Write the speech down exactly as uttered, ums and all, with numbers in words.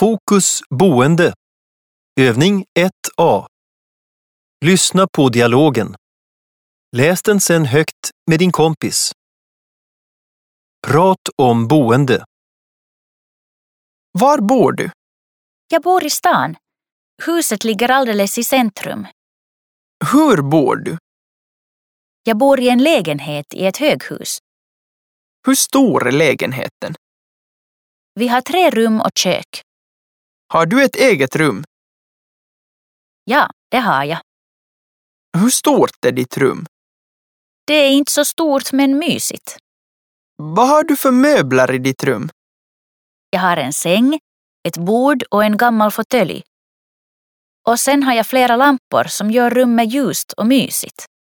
Fokus boende. Övning ett A. Lyssna på dialogen. Läs den sen högt med din kompis. Prat om boende. Var bor du? Jag bor i stan. Huset ligger alldeles i centrum. Hur bor du? Jag bor i en lägenhet i ett höghus. Hur stor är lägenheten? Vi har tre rum och kök. Har du ett eget rum? Ja, det har jag. Hur stort är ditt rum? Det är inte så stort men mysigt. Vad har du för möbler i ditt rum? Jag har en säng, ett bord och en gammal fåtölj. Och sen har jag flera lampor som gör rummet ljust och mysigt.